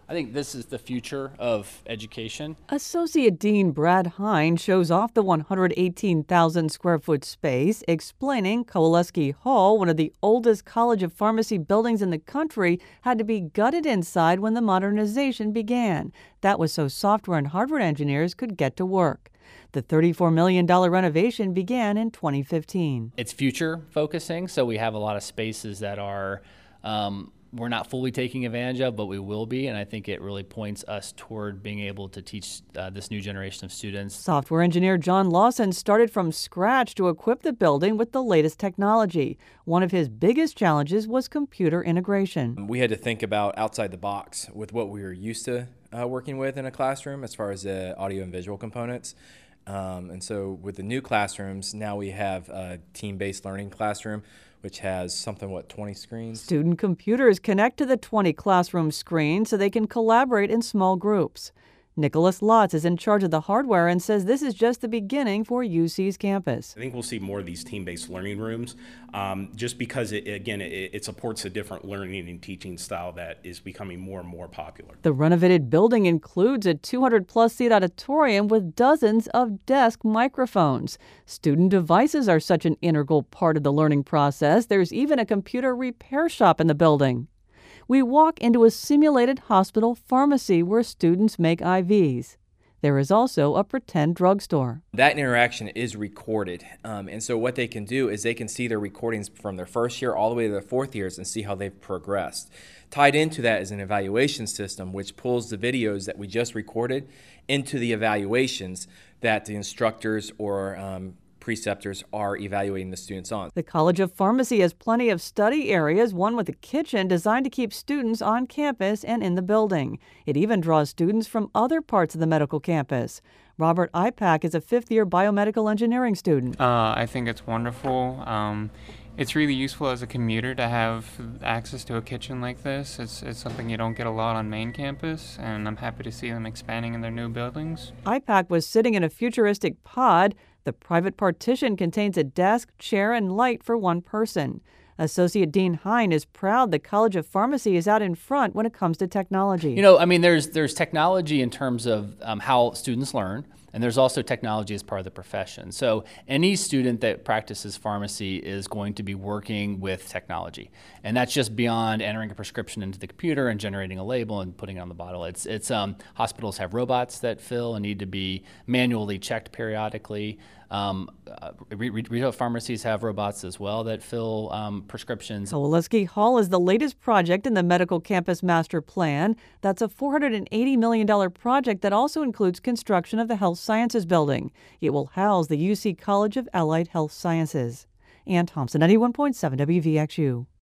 I think this is the future of education. Associate Dean Brad Hine shows off the 118,000 square foot space, explaining Kowaleski Hall, one of the oldest College of Pharmacy buildings in the country, had to be gutted inside when the modernization began. That was so software and hardware engineers could get to work. The $34 million renovation began in 2015. It's future focusing, so we have a lot of spaces that are we're not fully taking advantage of, but we will be, and I think it really points us toward being able to teach this new generation of students. Software engineer John Lawson started from scratch to equip the building with the latest technology. One of his biggest challenges was computer integration. We had to think about outside the box with what we were used to working with in a classroom as far as the audio and visual components. And so with the new classrooms, now we have a team-based learning classroom, which has 20 screens. Student computers connect to the 20 classroom screens so they can collaborate in small groups. Nicholas Lotz is in charge of the hardware and says this is just the beginning for UC's campus. I think we'll see more of these team-based learning rooms just because, it supports a different learning and teaching style that is becoming more and more popular. The renovated building includes a 200-plus seat auditorium with dozens of desk microphones. Student devices are such an integral part of the learning process. There's even a computer repair shop in the building. We walk into a simulated hospital pharmacy where students make IVs. There is also a pretend drugstore. That interaction is recorded, and so what they can do is they can see their recordings from their first year all the way to their fourth years and see how they've progressed. Tied into that is an evaluation system which pulls the videos that we just recorded into the evaluations that the instructors or preceptors are evaluating the students on. The College of Pharmacy has plenty of study areas, one with a kitchen designed to keep students on campus and in the building. It even draws students from other parts of the medical campus. Robert Ipak is a fifth-year biomedical engineering student. I think it's wonderful. It's really useful as a commuter to have access to a kitchen like this. It's something you don't get a lot on main campus, and I'm happy to see them expanding in their new buildings. Ipak was sitting in a futuristic pod. The private partition contains a desk, chair, and light for one person. Associate Dean Hine is proud the College of Pharmacy is out in front when it comes to technology. You know, I mean, there's technology in terms of how students learn, and there's also technology as part of the profession. So any student that practices pharmacy is going to be working with technology, and that's just beyond entering a prescription into the computer and generating a label and putting it on the bottle. It's hospitals have robots that fill and need to be manually checked periodically. Retail pharmacies have robots as well that fill prescriptions. Kowaleski Hall is the latest project in the Medical Campus Master Plan. That's a $480 million project that also includes construction of the Health Sciences Building. It will house the UC College of Allied Health Sciences. Ann Thompson, 91.7 WVXU.